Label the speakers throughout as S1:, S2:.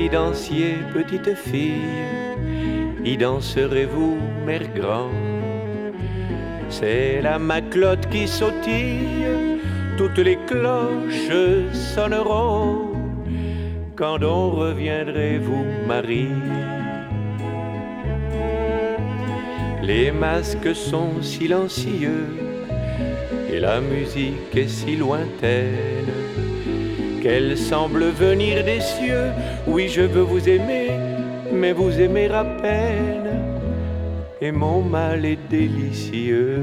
S1: y dansiez, petite fille, y danserez-vous, mère grand? C'est la Maclotte qui sautille, toutes les cloches sonneront. Quand donc reviendrez-vous, Marie? Les masques sont silencieux et la musique est si lointaine qu'elle semble venir des cieux. Oui, je veux vous aimer, mais vous aimer à peine, et mon mal est délicieux.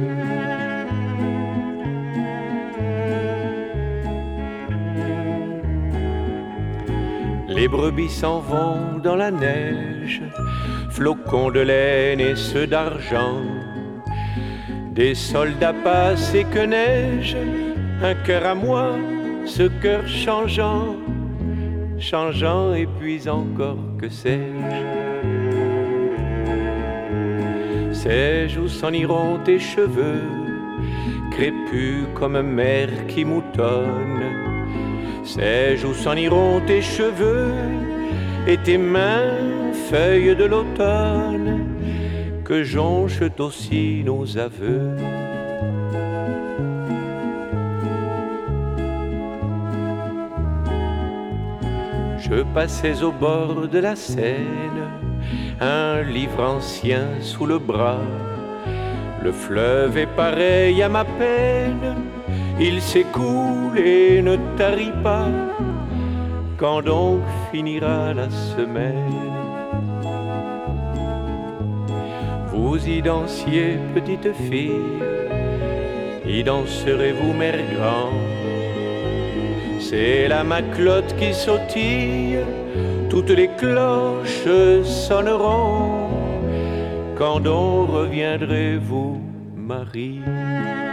S1: Les brebis s'en vont dans la neige, flocons de laine et ceux d'argent. Des soldats passent et que neige, un cœur à moi, ce cœur changeant, changeant et puis encore que sais-je? Sais-je où s'en iront tes cheveux, crépus comme mer qui moutonne? Sais-je où s'en iront tes cheveux et tes mains, feuilles de l'automne, que jonchent aussi nos aveux? Je passais au bord de la Seine, un livre ancien sous le bras. Le fleuve est pareil à ma peine, il s'écoule et ne tarit pas. Quand donc finira la semaine? Vous y dansiez, petite fille, y danserez-vous, mère grand? C'est la Maclotte qui sautille, toutes les cloches sonneront. Quand donc reviendrez-vous, Marie?